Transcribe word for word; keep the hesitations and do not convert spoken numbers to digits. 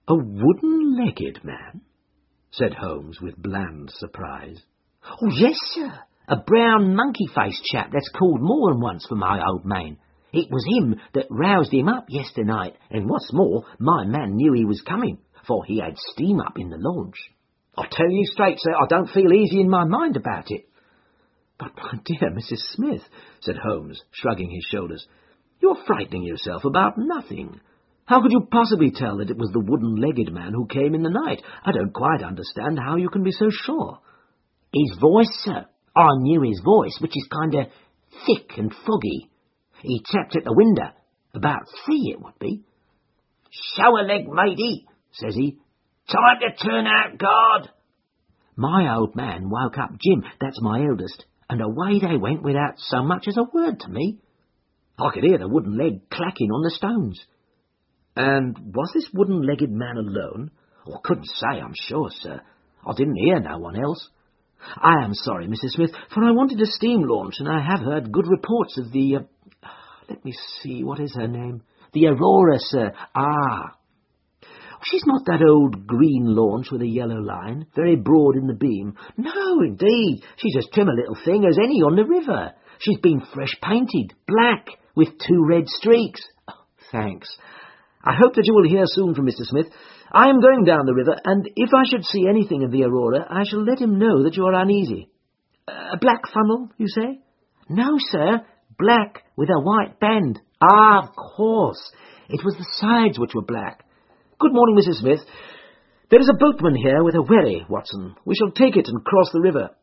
"A wooden-legged man?" said Holmes with bland surprise. "Oh, yes, sir. A brown monkey-faced chap that's called more than once for my old man. It was him that roused him up yesterday night, and what's more, my man knew he was coming, for he had steam up in the launch. I tell you straight, sir, I don't feel easy in my mind about it." "But, my dear Missus Smith," said Holmes, shrugging his shoulders, "you're frightening yourself about nothing. How could you possibly tell that it was the wooden-legged man who came in the night? I don't quite understand how you can be so sure." "His voice, sir. I knew his voice, which is kind of thick and foggy. He tapped at the window. About three, it would be. 'Show a leg, matey,' says he. 'Time to turn out guard.' My old man woke up Jim, that's my eldest, and away they went without so much as a word to me. I could hear the wooden leg clacking on the stones." "And was this wooden-legged man alone?" "I couldn't say, I'm sure, sir. I didn't hear no one else. I am sorry, Missus Smith, for I wanted a steam launch, and I have heard good reports of the... Uh, let me see, what is her name? The Aurora, sir. Ah. She's not that old green launch with a yellow line, very broad in the beam. No, indeed. She's as trim a little thing as any on the river. She's been fresh painted, black, with two red streaks." Oh, thanks. "I hope that you will hear soon from Mister Smith. I am going down the river, and if I should see anything of the Aurora, I shall let him know that you are uneasy." "A black funnel, you say?" "No, sir. Black with a white band." "Ah, of course. It was the sides which were black. Good morning, Missus Smith. There is a boatman here with a wherry, Watson. We shall take it and cross the river.